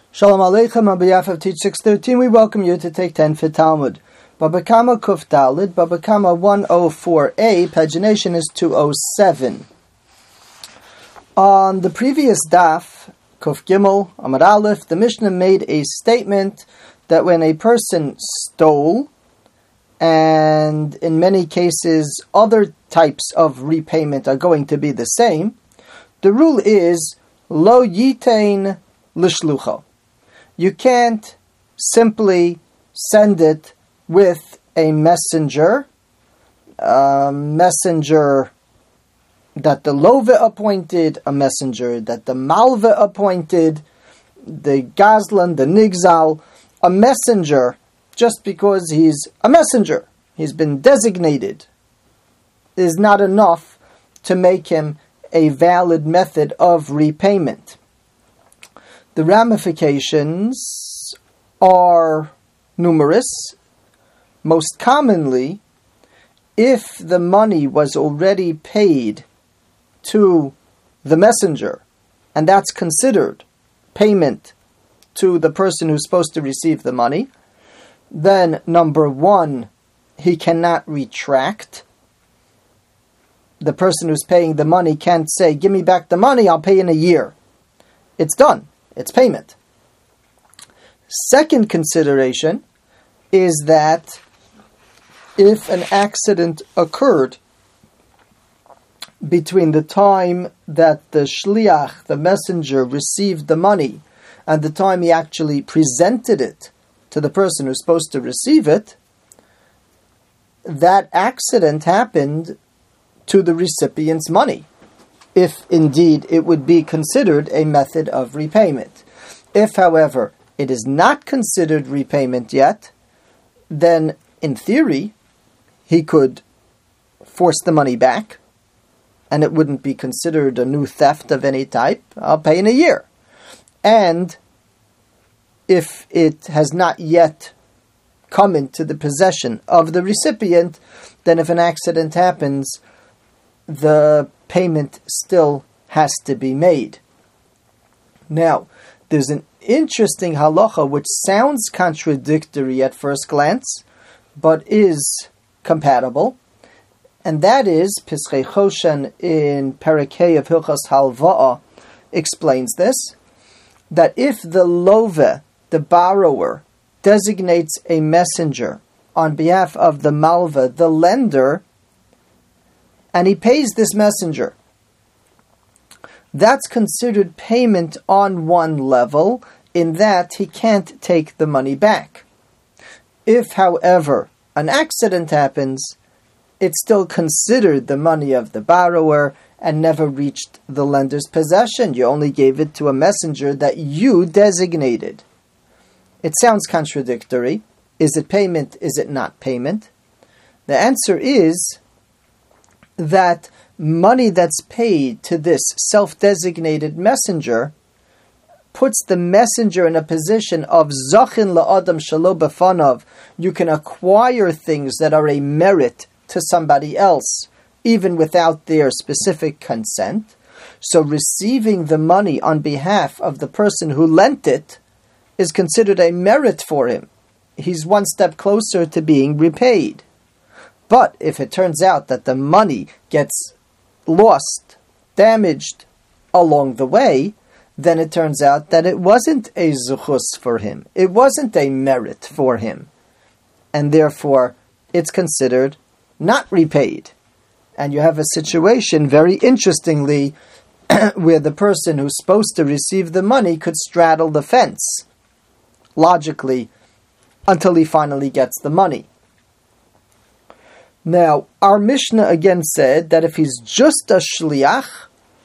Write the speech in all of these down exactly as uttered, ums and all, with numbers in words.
Shalom Aleichem, on behalf of Teach six thirteen, we welcome you to take ten for Talmud. Baba Kama Kuf Dalid, Baba Kama one oh four A, pagination is two oh seven. On the previous daf, Kuf Gimel, Amar Aleph, the Mishnah made a statement that when a person stole, and in many cases other types of repayment are going to be the same, the rule is Lo Yitain Lishlucho. You can't simply send it with a messenger, a messenger that the Love appointed, a messenger that the Malva appointed, the Gazlan, the Nigzal, a messenger just because he's a messenger, he's been designated, is not enough to make him a valid method of repayment. The ramifications are numerous. Most commonly, if the money was already paid to the messenger, and that's considered payment to the person who's supposed to receive the money, then number one, he cannot retract. The person who's paying the money can't say, give me back the money, I'll pay in a year. It's done. It's payment. Second consideration is that if an accident occurred between the time that the shliach, the messenger, received the money and the time he actually presented it to the person who's supposed to receive it, that accident happened to the recipient's money, if indeed it would be considered a method of repayment. If, however, it is not considered repayment yet, then in theory, he could force the money back, and it wouldn't be considered a new theft of any type. I'll pay in a year. And if it has not yet come into the possession of the recipient, then if an accident happens, the payment still has to be made. Now, there's an interesting halacha which sounds contradictory at first glance, but is compatible, and that is, Pischei Choshen in Parakeh of Hilchos Halva'a explains this, that if the love, the borrower, designates a messenger on behalf of the malva, the lender, and he pays this messenger, that's considered payment on one level, in that he can't take the money back. If, however, an accident happens, it's still considered the money of the borrower and never reached the lender's possession. You only gave it to a messenger that you designated. It sounds contradictory. Is it payment? Is it not payment? The answer is that money that's paid to this self-designated messenger puts the messenger in a position of zachin la'adam shelo b'fanav. You can acquire things that are a merit to somebody else, even without their specific consent. So receiving the money on behalf of the person who lent it is considered a merit for him. He's one step closer to being repaid. But if it turns out that the money gets lost, damaged along the way, then it turns out that it wasn't a zuchus for him. It wasn't a merit for him. And therefore, it's considered not repaid. And you have a situation, very interestingly, where the person who's supposed to receive the money could straddle the fence, logically, until he finally gets the money. Now, our Mishnah again said that if he's just a shliach,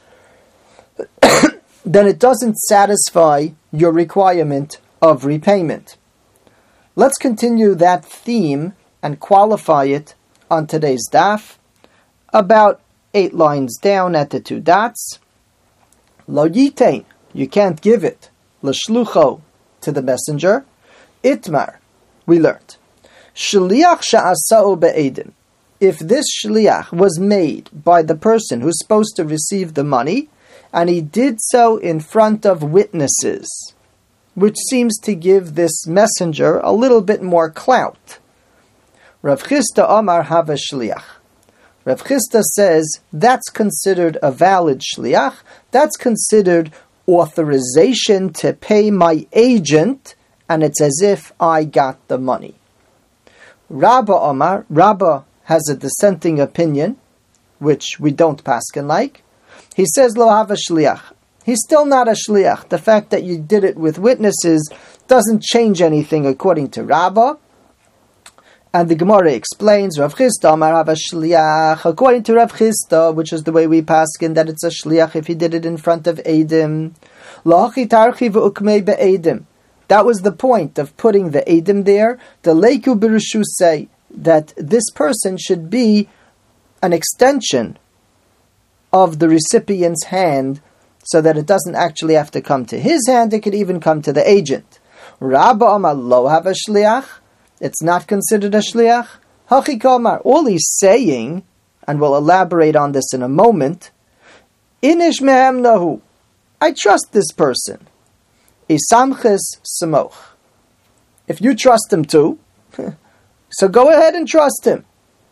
then it doesn't satisfy your requirement of repayment. Let's continue that theme and qualify it on today's daf, about eight lines down at the two dots. Lo yitain, you can't give it. L'shlucho, to the messenger. Itmar, we learned. Shliach sha'asa'u be'edim. If this shliach was made by the person who's supposed to receive the money, and he did so in front of witnesses, which seems to give this messenger a little bit more clout. Rav Chisda Amar Hava Shliach. Rav Chisda says that's considered a valid shliach. That's considered authorization to pay my agent, and it's as if I got the money. Rabba Amar, Rabba has a dissenting opinion, which we don't paskin like. He says lo hava shliach. He's still not a shliach. The fact that you did it with witnesses doesn't change anything according to Rabba. And the Gemara explains, Rav Chisda Amar hava shliach. According to Rav Chisda, which is the way we paskin, that it's a shliach if he did it in front of Eidim. Lachi tarchi v'ukmei be'Eidim. That was the point of putting the Eidim there. The Leiku Birushu say that this person should be an extension of the recipient's hand, so that it doesn't actually have to come to his hand, it could even come to the agent. Rabba Amar lo have a shliach. It's not considered a shliach. Hachi kamar. All he's saying, and we'll elaborate on this in a moment, inish mehem nahu. I trust this person. Isamches samoch. If you trust him too, so go ahead and trust him.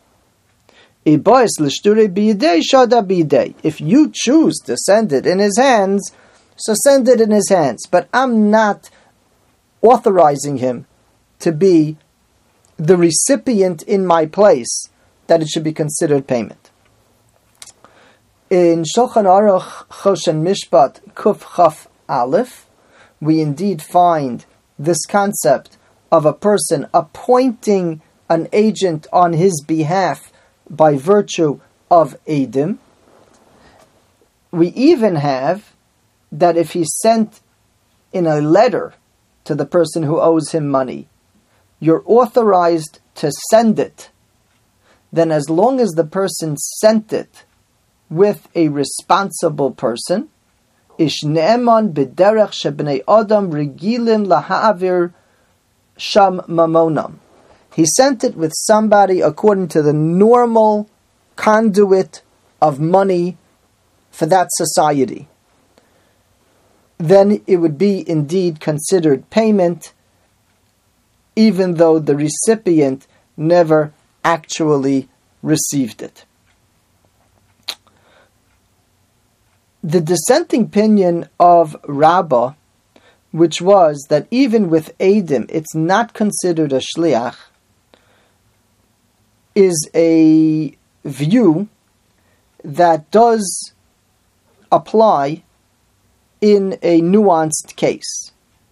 If you choose to send it in his hands, so send it in his hands. But I'm not authorizing him to be the recipient in my place, that it should be considered payment. In Shulchan Aruch Choshen Mishpat Kuf Chaf Aleph, we indeed find this concept of a person appointing an agent on his behalf by virtue of Eidim. We even have that if he sent in a letter to the person who owes him money, you're authorized to send it, then as long as the person sent it with a responsible person, ish ne'eman b'derech shebnei adam regilim laha'avir sham mamonam. He sent it with somebody according to the normal conduit of money for that society. Then it would be indeed considered payment, even though the recipient never actually received it. The dissenting opinion of Rabbah, which was that even with Eidim it's not considered a shliach, is a view that does apply in a nuanced case.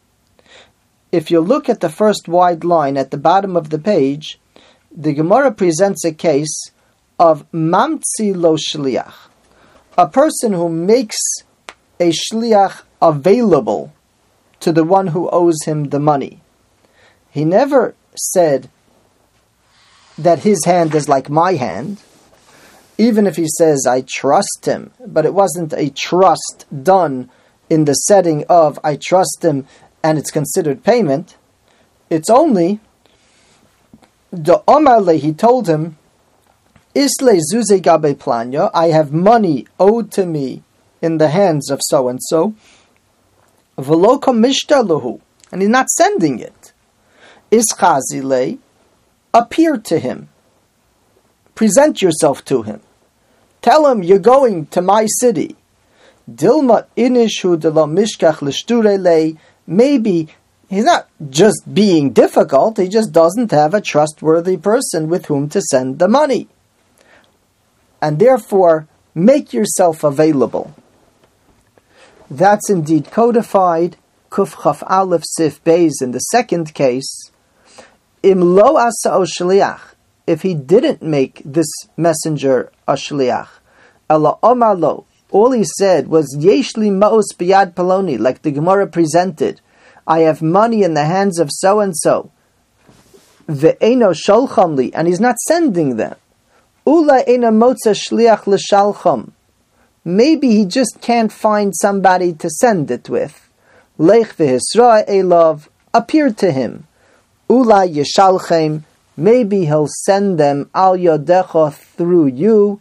If you look at the first wide line at the bottom of the page, the Gemara presents a case of mamtzi lo shliach, a person who makes a shliach available to the one who owes him the money. He never said that his hand is like my hand, even if he says I trust him, but it wasn't a trust done in the setting of I trust him and it's considered payment. It's only the Omarle, he told him, Isle zuze gabe planya, I have money owed to me in the hands of so and so, v'lo komishta lahu, and he's not sending it. Ischazile, appear to him, present yourself to him, tell him you're going to my city. Dilma inishu de lo mishkach l'shturele, maybe he's not just being difficult, he just doesn't have a trustworthy person with whom to send the money. And therefore, make yourself available. That's indeed codified, Kuf Chaf Aleph Sif Beis in the second case. Im lo asa o shliach, if he didn't make this messenger a shliach, ela omar lo, all he said was yeshli maos biyad paloni, like the Gemara presented, I have money in the hands of so and so, ve'eno sholcham li, and he's not sending them. Ula ena motza shliach l'shalcham, maybe he just can't find somebody to send it with. Lech v'hisra elav, appear to him. Ula yeshalchem, maybe he'll send them al yodecha through you.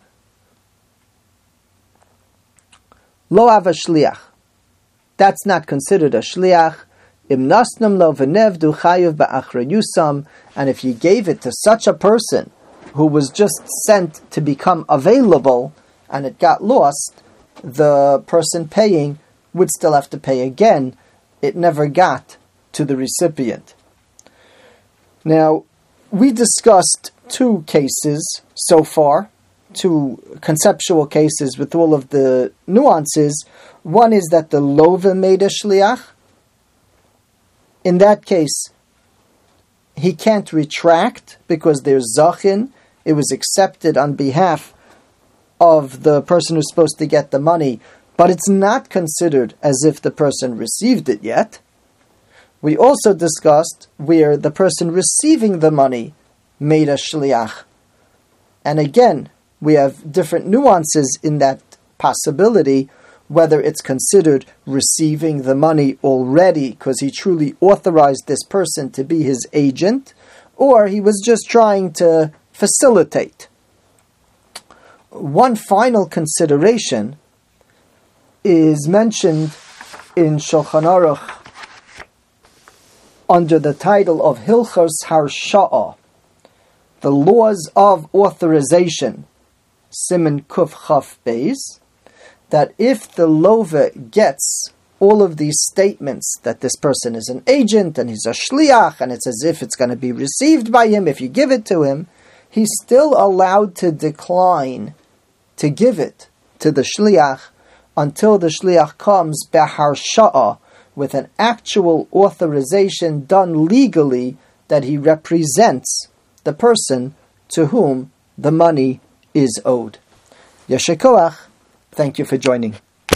Lo ava shliach, that's not considered a shliach. Imnasnam lo v'nevdu chayev ba'achrayusam, and if you gave it to such a person who was just sent to become available and it got lost, the person paying would still have to pay again. It never got to the recipient. Now, we discussed two cases so far, two conceptual cases with all of the nuances. One is that the love made a shliach. In that case, he can't retract because there's zachin. It was accepted on behalf of the person who's supposed to get the money, but it's not considered as if the person received it yet. We also discussed where the person receiving the money made a shliach. And again, we have different nuances in that possibility, whether it's considered receiving the money already because he truly authorized this person to be his agent, or he was just trying to facilitate. One final consideration is mentioned in Shulchan Aruch under the title of Hilchos Harsha'a, the laws of authorization, Siman Kuf Chaf Beis, that if the lova gets all of these statements that this person is an agent and he's a shliach and it's as if it's going to be received by him if you give it to him, he's still allowed to decline to give it to the shliach until the shliach comes beharsha'a, with an actual authorization done legally that he represents the person to whom the money is owed. Yesher koach. Thank you for joining.